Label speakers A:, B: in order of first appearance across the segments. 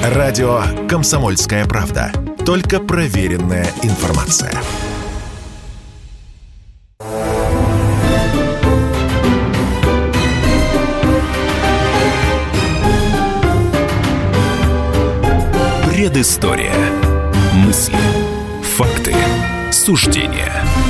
A: Радио «Комсомольская правда». Только проверенная информация. Предыстория. Мысли, факты, суждения.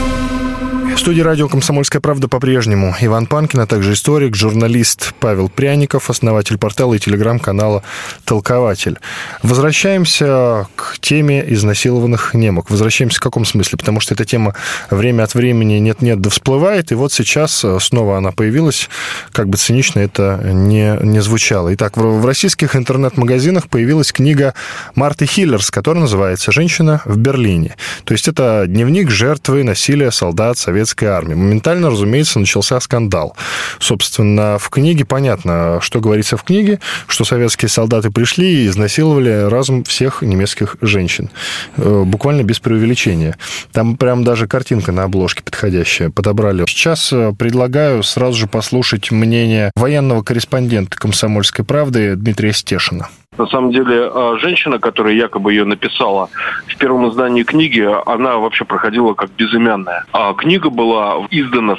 B: В студии радио «Комсомольская правда» по-прежнему Иван Панкин, а также историк, журналист Павел Пряников, основатель портала и телеграм-канала «Толкователь». Возвращаемся к теме изнасилованных немок. Возвращаемся в каком смысле? Потому что эта тема время от времени нет-нет да всплывает, и вот сейчас снова она появилась, как бы цинично это не звучало. Итак, в российских интернет-магазинах появилась книга Марты Хиллерс, которая называется «Женщина в Берлине». То есть это дневник жертвы насилия солдат советской армии. Моментально, разумеется, начался скандал. Собственно, в книге понятно, что говорится в книге, что советские солдаты пришли и изнасиловали разом всех немецких женщин. Буквально без преувеличения. Там прям даже картинка на обложке подходящая подобрали. Сейчас предлагаю сразу же послушать мнение военного корреспондента «Комсомольской правды» Дмитрия Стешина.
C: На самом деле, женщина, которая якобы ее написала в первом издании книги, она вообще проходила как безымянная. А книга была издана в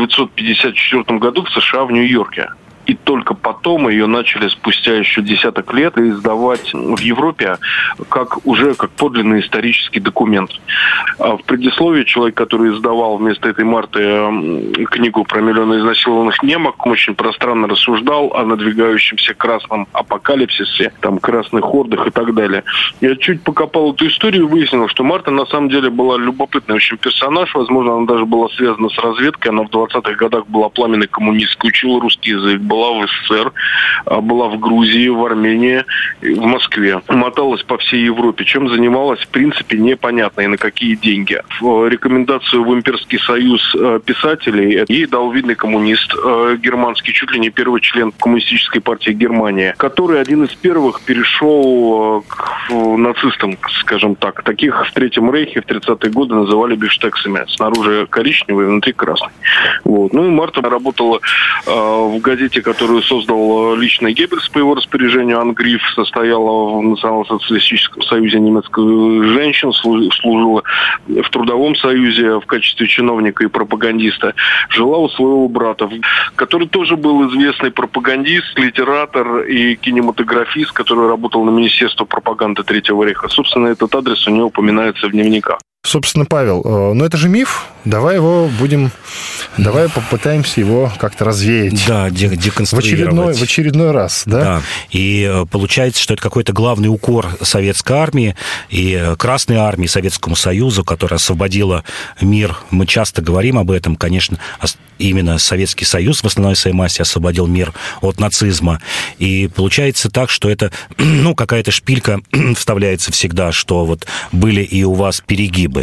C: 1954 году в США, в Нью-Йорке. И только потом ее начали спустя еще десяток лет издавать в Европе как подлинный исторический документ. В предисловии человек, который издавал вместо этой Марты книгу про миллионы изнасилованных немок, очень пространно рассуждал о надвигающемся красном апокалипсисе, красных хордах и так далее. Я чуть покопал эту историю и выяснил, что Марта на самом деле была любопытный очень персонаж. Возможно, она даже была связана с разведкой. Она в 20-х годах была пламенной коммунисткой, учила русский язык, была в СССР, была в Грузии, в Армении, в Москве. Моталась по всей Европе. Чем занималась, в принципе, непонятно и на какие деньги. В рекомендацию в Имперский союз писателей ей дал видный коммунист германский, чуть ли не первый член Коммунистической партии Германии, который один из первых перешел к нацистам, скажем так. Таких в Третьем Рейхе в 30-е годы называли бифштексами. Снаружи коричневый, внутри красный. Вот. Ну и Марта работала в газете, которую создал лично Геббельс по его распоряжению. Ангриф, состояла в Национал-социалистическом союзе немецких женщин, служила в Трудовом союзе в качестве чиновника и пропагандиста. Жила у своего брата, который тоже был известный пропагандист, литератор и кинематографист, который работал на Министерство пропаганды Третьего Рейха. Собственно, этот адрес у него упоминается в дневниках.
B: Собственно, Павел, но это же миф. Давай попытаемся его как-то развеять.
D: Да, деконструировать.
B: В очередной раз, да?
D: Да, и получается, что это какой-то главный укор советской армии и Красной армии Советскому Союзу, которая освободила мир. Мы часто говорим об этом, конечно, именно Советский Союз в основной своей массе освободил мир от нацизма. И получается так, что это, какая-то шпилька вставляется всегда, что вот были и у вас перегибы.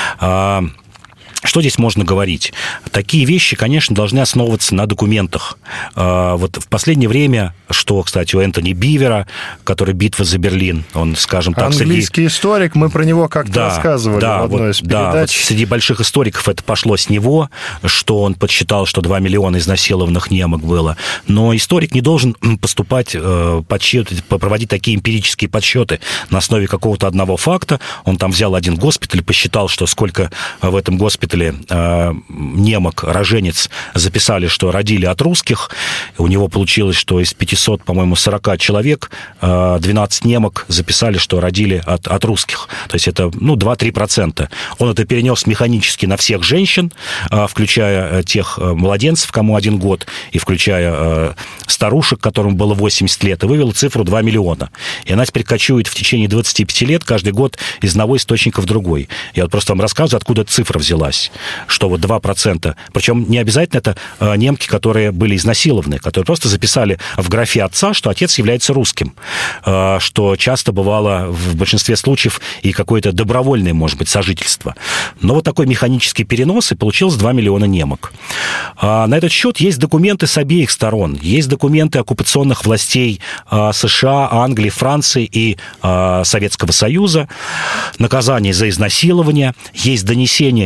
D: Что здесь можно говорить? Такие вещи, конечно, должны основываться на документах. Вот в последнее время, что, кстати, у Энтони Бивера, который «Битва за Берлин», он, скажем так...
B: Английский историк, мы про него как-то рассказывали в одной из передач. Да, вот среди больших историков это пошло с него, что он подсчитал, что 2 миллиона изнасилованных немок было. Но историк не должен поступать, проводить такие эмпирические подсчеты на основе какого-то одного факта. Он там взял один госпиталь, посчитал, что сколько в этом госпитале немок, роженец записали, что родили от русских. У него получилось, что из 500, по-моему, 40 человек 12 немок записали, что родили от русских. То есть это, 2-3%. Он это перенес механически на всех женщин, включая тех младенцев, кому 1 год, и включая старушек, которым было 80 лет, и вывел цифру 2 миллиона. И она теперь кочует в течение 25 лет каждый год из одного источника в другой. Я вот просто вам рассказываю, откуда эта цифра взялась. Что вот 2%. Причем не обязательно это немки, которые были изнасилованы, которые просто записали в графе отца, что отец является русским. Что часто бывало в большинстве случаев и какое-то добровольное, может быть, сожительство. Но вот такой механический перенос, и получилось 2 миллиона немок. На этот счет есть документы с обеих сторон. Есть документы оккупационных властей США, Англии, Франции и Советского Союза. Наказание за изнасилование. Есть донесения местной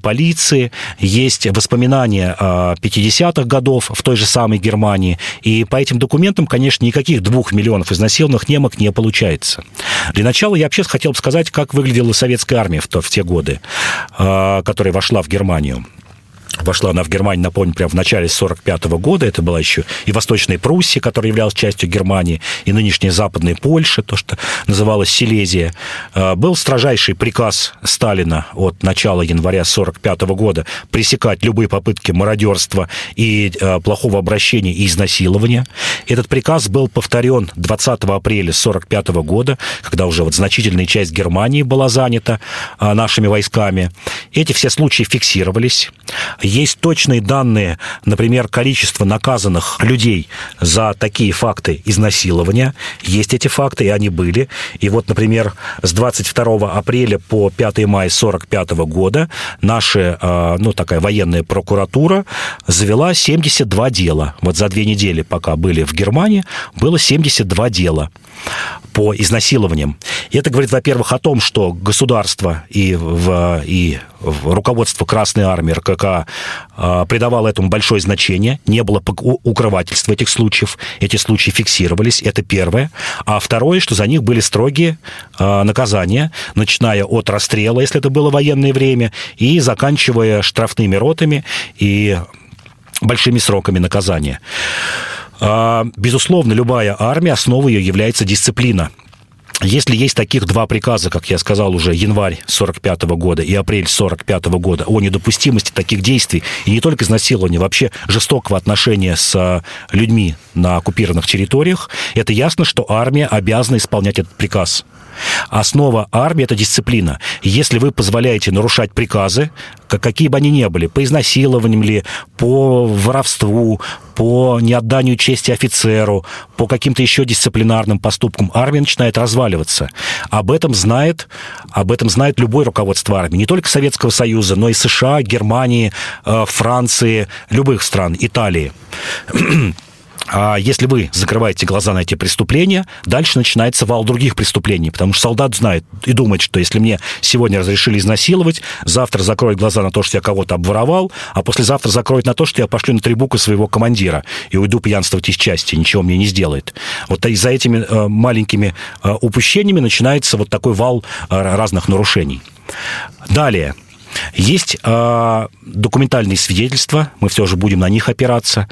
B: полиции, есть воспоминания 50-х годов в той же самой Германии, и по этим документам, конечно, никаких 2 миллионов изнасилованных немок не получается. Для начала я вообще хотел бы сказать, как выглядела советская армия в те годы, которая вошла в Германию. Вошла она в Германию, напомню, прямо в начале 1945 года. Это была еще и Восточная Пруссия, которая являлась частью Германии, и нынешняя Западная Польша, то, что называлось Силезия. Был строжайший приказ Сталина от начала января 1945 года пресекать любые попытки мародерства и плохого обращения и изнасилования. Этот приказ был повторен 20 апреля 1945 года, когда уже значительная часть Германии была занята нашими войсками. Эти все случаи фиксировались. Есть точные данные, например, количество наказанных людей за такие факты изнасилования. Есть эти факты, и они были. И вот, например, с 22 апреля по 5 мая 1945 года наша, такая военная прокуратура завела 72 дела. Вот за 2 недели, пока были в Германии, было 72 дела по изнасилованиям. И это говорит, во-первых, о том, что государство и руководство Красной Армии, РКК, придавало этому большое значение, не было укрывательства этих случаев, эти случаи фиксировались, это первое. А второе, что за них были строгие наказания, начиная от расстрела, если это было военное время, и заканчивая штрафными ротами и большими сроками наказания. Безусловно, любая армия, основой ее является дисциплина. Если есть таких 2 приказа, как я сказал уже, январь 1945 года и апрель 1945 года, о недопустимости таких действий, и не только изнасилования, вообще жестокого отношения с людьми на оккупированных территориях, это ясно, что армия обязана исполнять этот приказ. Основа армии – это дисциплина. Если вы позволяете нарушать приказы, какие бы они ни были, по изнасилованиям ли, по воровству, по неотданию чести офицеру, по каким-то еще дисциплинарным поступкам, армия начинает разваливаться. Об этом знает любое руководство армии. Не только Советского Союза, но и США, Германии, Франции, любых стран, Италии. А если вы закрываете глаза на эти преступления, дальше начинается вал других преступлений, потому что солдат знает и думает, что если мне сегодня разрешили изнасиловать, завтра закроет глаза на то, что я кого-то обворовал, а послезавтра закроет на то, что я пошлю на 3 буквы своего командира и уйду пьянствовать из части, ничего мне не сделает. Вот за этими маленькими упущениями начинается вот такой вал разных нарушений. Далее. Есть документальные свидетельства, мы все же будем на них опираться,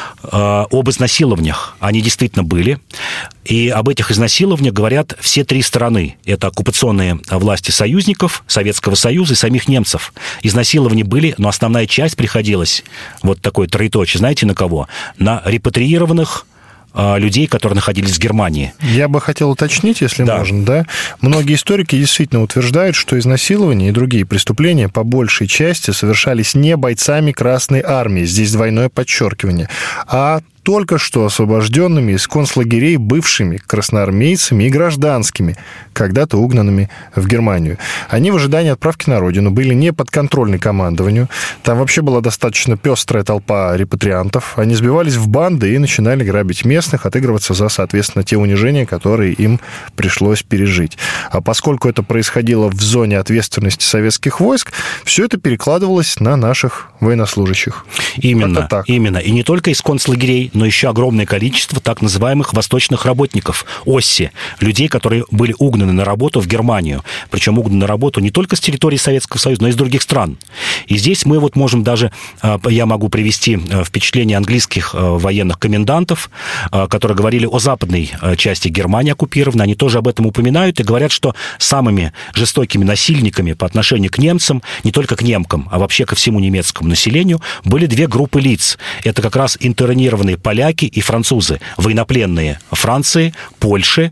B: об изнасилованиях. Они действительно были. И об этих изнасилованиях говорят все 3 стороны. Это оккупационные власти союзников, Советского Союза и самих немцев. Изнасилования были, но основная часть приходилась, вот такое троеточие, знаете, на кого? На репатриированных людей, которые находились в Германии.
E: Я бы хотел уточнить, если можно, да? Многие историки действительно утверждают, что изнасилования и другие преступления по большей части совершались не бойцами Красной Армии, здесь двойное подчеркивание, а только что освобожденными из концлагерей бывшими красноармейцами и гражданскими, когда-то угнанными в Германию. Они в ожидании отправки на родину были не подконтрольны командованию. Там вообще была достаточно пестрая толпа репатриантов. Они сбивались в банды и начинали грабить местных, отыгрываться за, соответственно, те унижения, которые им пришлось пережить. А поскольку это происходило в зоне ответственности советских войск, все это перекладывалось на наших военнослужащих.
B: Именно. И не только из концлагерей, но еще огромное количество так называемых восточных работников, ОССИ, людей, которые были угнаны на работу в Германию. Причем угнаны на работу не только с территории Советского Союза, но и из других стран. И здесь мы вот можем даже, я могу привести впечатление английских военных комендантов, которые говорили о западной части Германии оккупированной. Они тоже об этом упоминают и говорят, что самыми жестокими насильниками по отношению к немцам, не только к немкам, а вообще ко всему немецкому населению, были 2 группы лиц. Это как раз интернированные поляки и французы, военнопленные Франции, Польши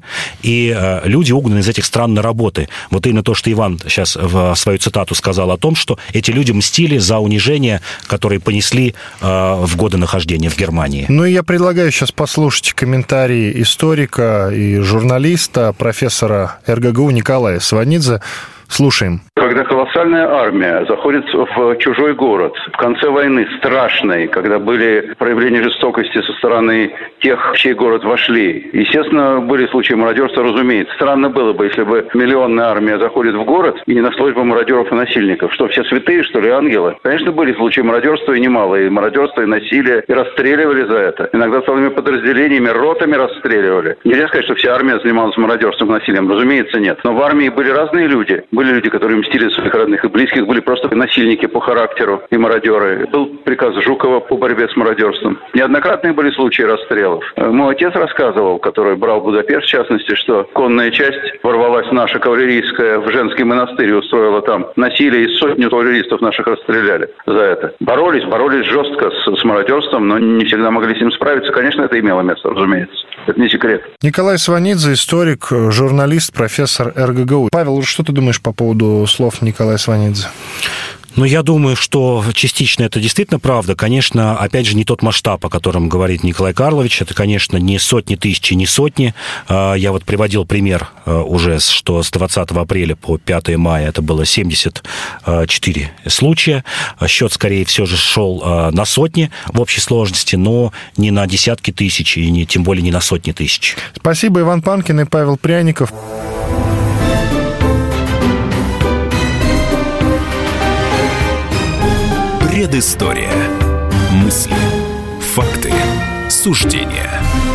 B: и люди, угнанные из этих стран на работы. Вот именно то, что Иван сейчас в свою цитату сказал о том, что эти люди мстили за унижения, которые понесли в годы нахождения в Германии.
E: Ну и я предлагаю сейчас послушать комментарии историка и журналиста, профессора РГГУ Николая Сванидзе. Слушаем.
F: Когда колоссальная армия заходит в чужой город в конце войны, страшной, когда были проявления жестокости со стороны тех, в чей город вошли. Естественно, были случаи мародерства, разумеется. Странно было бы, если бы миллионная армия заходит в город и не нашлось бы мародеров и насильников. Что, все святые, что ли, ангелы? Конечно, были случаи мародерства и немало. И мародерства, и насилия, и расстреливали за это. Иногда целыми подразделениями, ротами расстреливали. Нельзя сказать, что вся армия занималась мародерством и насилием. Разумеется, нет. Но в армии были разные люди. Были люди, которые мстили своих родных и близких, были просто насильники по характеру и мародеры. Был приказ Жукова по борьбе с мародерством. Неоднократные были случаи расстрелов. Мой отец рассказывал, который брал Будапешт, в частности, что конная часть ворвалась наша кавалерийская в женский монастырь и устроила там насилие, и сотню кавалеристов наших расстреляли за это. Боролись жестко с мародерством, но не всегда могли с ним справиться. Конечно, это имело место, разумеется. Это не секрет.
E: Николай Сванидзе, историк, журналист, профессор РГГУ. Павел, что ты думаешь по поводу слов Николая Сванидзе?
B: Ну, я думаю, что частично это действительно правда. Конечно, опять же, не тот масштаб, о котором говорит Николай Карлович. Это, конечно, не сотни тысяч, не сотни. Я вот приводил пример уже, что с 20 апреля по 5 мая это было 74 случая. Счет, скорее, все же шел на сотни в общей сложности, но не на десятки тысяч, и тем более не на сотни тысяч.
E: Спасибо, Иван Панкин и Павел Пряников.
A: Предыстория. Мысли, факты, суждения.